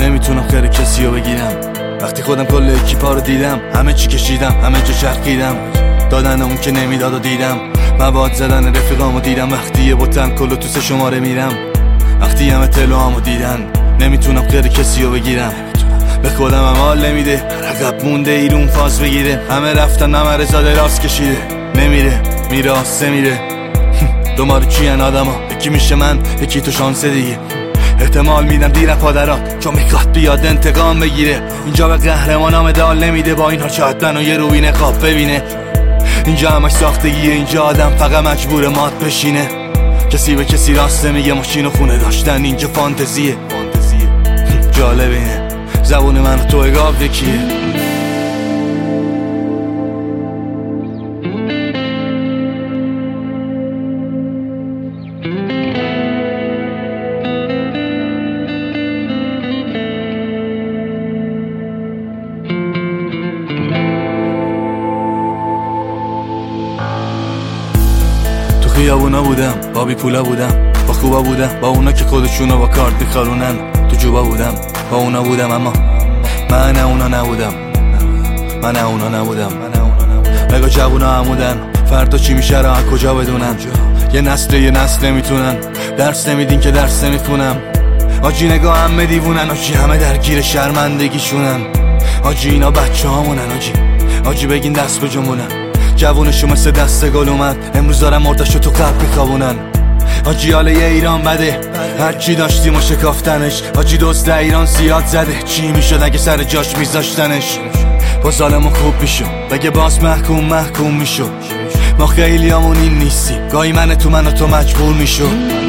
نمیتونم خیر کسی رو بگیرم. وقتی خودم کل اکیپا رو دیدم، همه چی کشیدم، همه جا چرخیدم، دادن اون که نمیداد و دیدم، مواد زدن رفیقامو دیدم. وقتی یه بوتن کلو تو 3 شماره میرم، وقتی همه تلوامو دیدن، نمیتونم خیر کسی رو بگیرم. به خودم هم حال نمیده، عقب مونده ایرون فاز بگیره. همه رفتن همه رزاده راست کشیده، نمیره میره آسه میره. دومارو چیان آدما، یکی میشه من یکی تو شانس دیگه. احتمال میدم دیرم پادرات چون میخواد بیاد انتقام بگیره. اینجا به قهرمانا مدال نمیده، با اینها شاید منو یه روی نقاب ببینه. اینجا همش ساختگیه، اینجا آدم فقط مجبور مات بشینه. کسی به کسی راست نمیگه، ماشین و خونه داشتن اینجا فانتزیه. جالب اینه زبون من و تو اگاب یکیه. خیابونا بودم، با بی پولا بودم، با خوبا بودم، با اونا که خودشونو با کارت میخارونن. تو جوبا بودم، با اونا بودم، اما من اونا نبودم. مگا جوونا همودن، فردا چی میشه را کجا بدونن. یه نسل نمیتونن، درس نمیدین که درس نمیخونم. آجی نگاه همه دیوونن، آجی همه درگیر شرمندگیشونن. آجی اینا بچه هامونن، آجی بگین دست به جمونن. جوونشو مثل دست گل اومد، امروز دارم مردشو تو قبل میخوابونن. آجی حاله یه ایران بده، هرچی داشتیم و شکافتنش. آجی دوست ایران زیاد زده، چی میشد اگه سر جاش میذاشتنش. با ظالمون خوب میشو، بگه باز محکوم میشو. ما خیلی همون این نیستی، گاهی من و تو مجبور میشو.